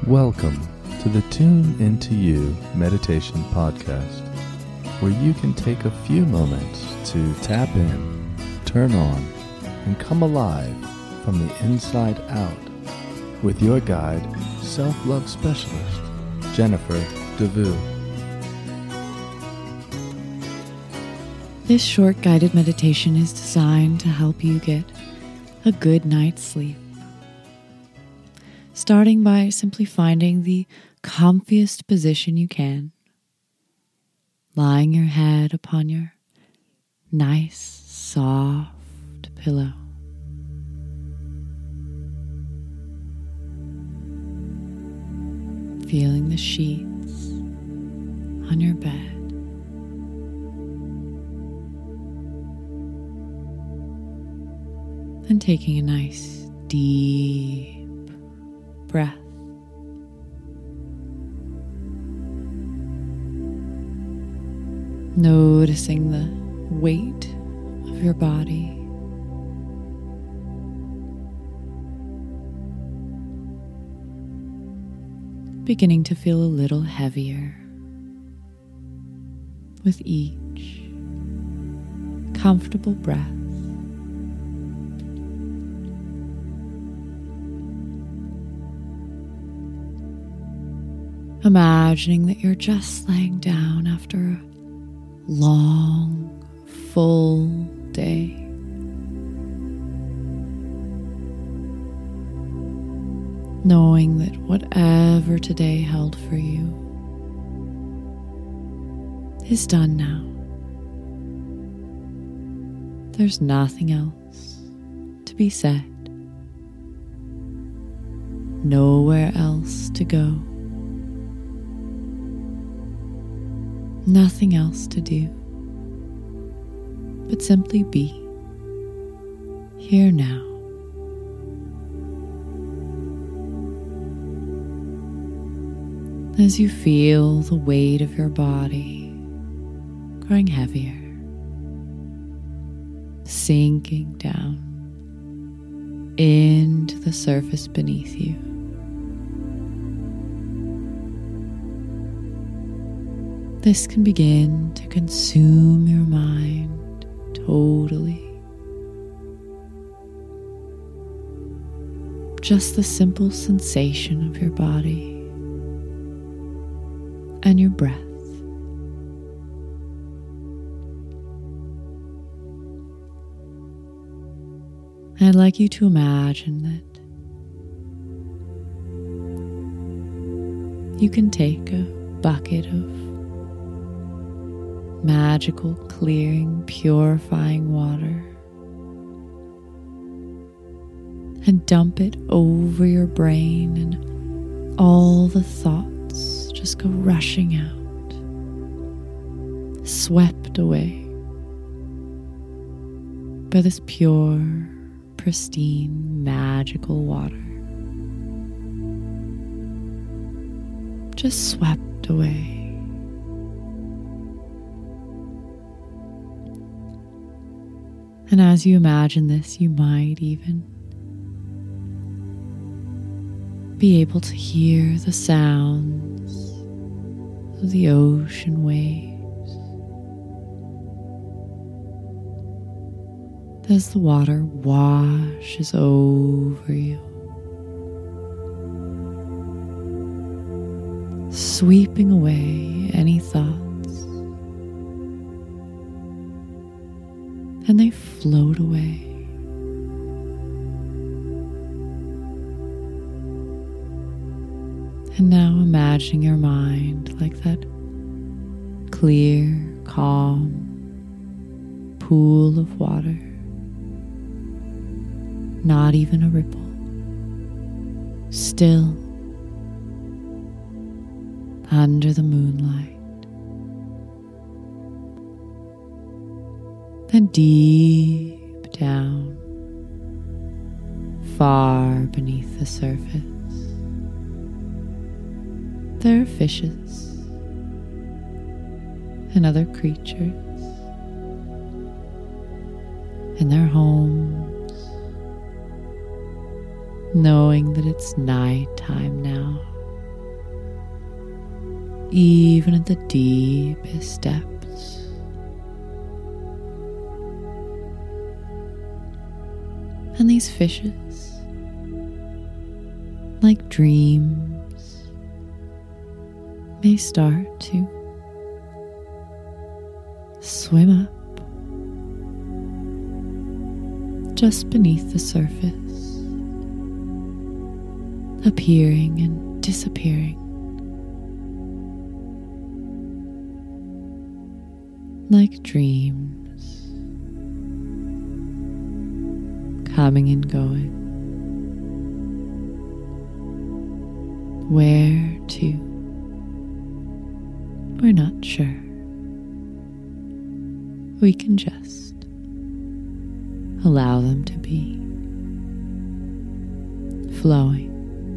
Welcome to the Tune Into You Meditation Podcast, where you can take a few moments to tap in, turn on, and come alive from the inside out with your guide, self-love specialist, Jennifer DeVue. This short guided meditation is designed to help you get a good night's sleep. Starting by simply finding the comfiest position you can, lying your head upon your nice, soft pillow. Feeling the sheets on your bed. And taking a nice deep breath. Noticing the weight of your body. Beginning to feel a little heavier with each comfortable breath. Imagining that you're just laying down after a long, full day. Knowing that whatever today held for you is done now. There's nothing else to be said. Nowhere else to go. Nothing else to do, but simply be here now. As you feel the weight of your body growing heavier, sinking down into the surface beneath you. This can begin to consume your mind totally. Just the simple sensation of your body and your breath. I'd like you to imagine that you can take a bucket of magical, clearing, purifying water and dump it over your brain, and all the thoughts just go rushing out, swept away by this pure, pristine, magical water. Just swept away. And as you imagine this, you might even be able to hear the sounds of the ocean waves as the water washes over you, sweeping away any thoughts. And they float away. And now imagining your mind like that clear, calm pool of water. Not even a ripple. Still under the moonlight. Then deep down, far beneath the surface, there are fishes and other creatures in their homes, knowing that it's nighttime now. even at the deepest depths. And these fishes, like dreams, may start to swim up just beneath the surface, appearing and disappearing like dreams, coming and going. Where to? We're not sure. We can just allow them to be, flowing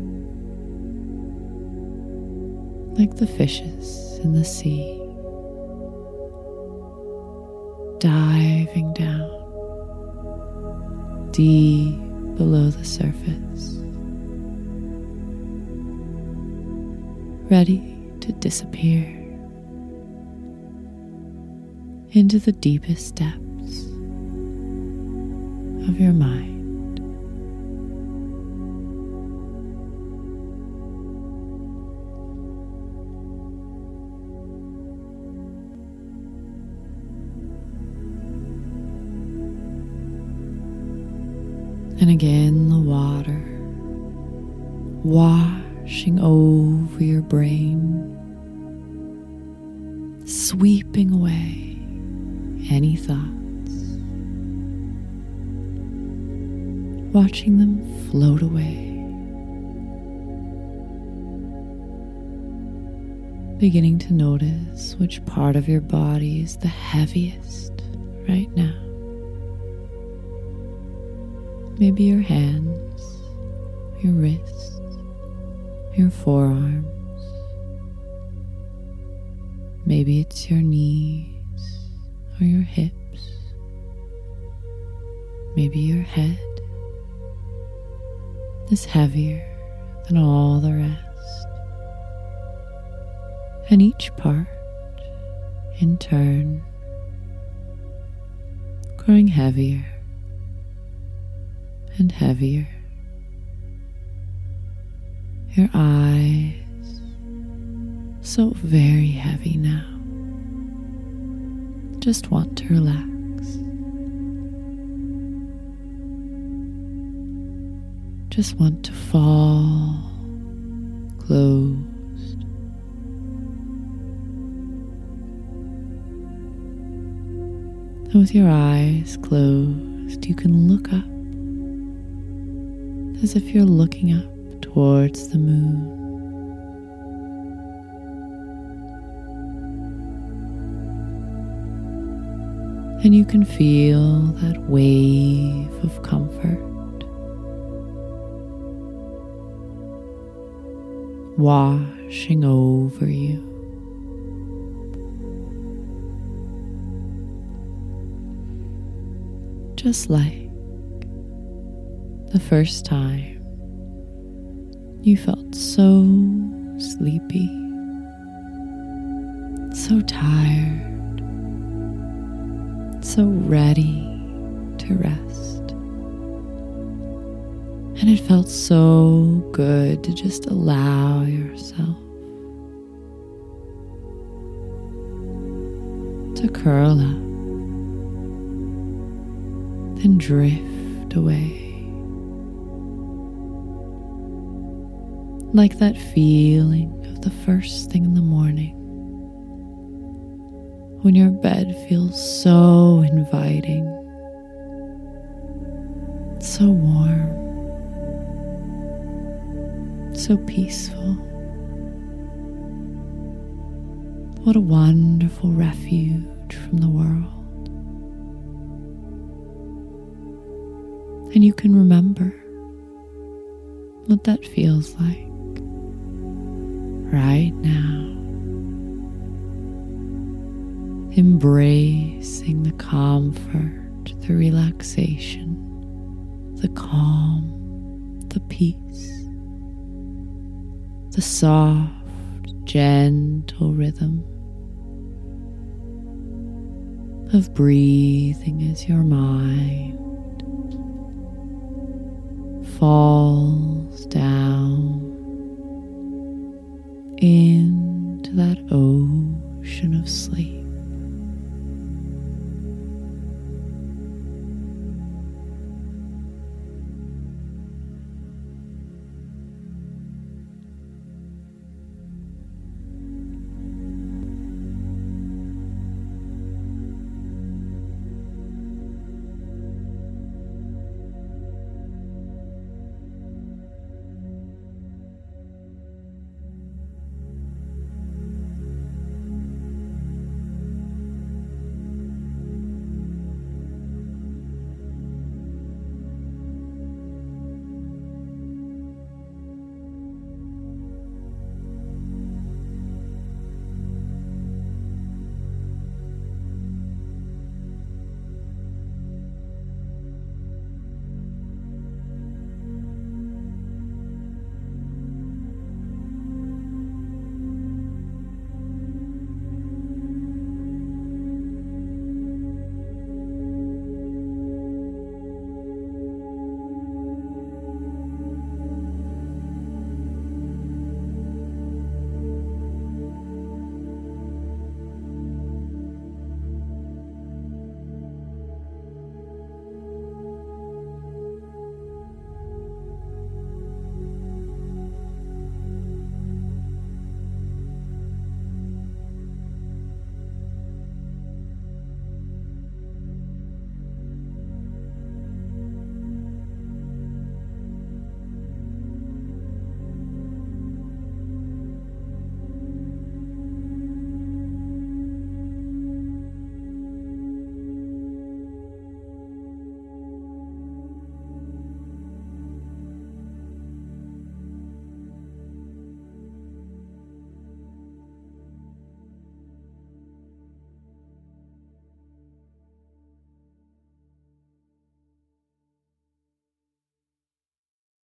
like the fishes in the sea, diving down deep below the surface, ready to disappear into the deepest depths of your mind. And again, the water washing over your brain, sweeping away any thoughts, watching them float away, beginning to notice which part of your body is the heaviest right now. Maybe your hands, your wrists, your forearms. Maybe it's your knees or your hips. Maybe your head is heavier than all the rest. And each part, in turn, growing heavier and heavier. Your eyes, so very heavy now, just want to relax. Just want to fall closed. And with your eyes closed, you can look up as if you're looking up towards the moon. And you can feel that wave of comfort washing over you. Just like the first time you felt so sleepy, so tired, so ready to rest. And it felt so good to just allow yourself to curl up, then drift away. Like that feeling of the first thing in the morning when your bed feels so inviting, so warm, so peaceful. What a wonderful refuge from the world. And you can remember what that feels like right now. Embracing the comfort, the relaxation, the calm, the peace, the soft, gentle rhythm of breathing as your mind falls down into that ocean of sleep.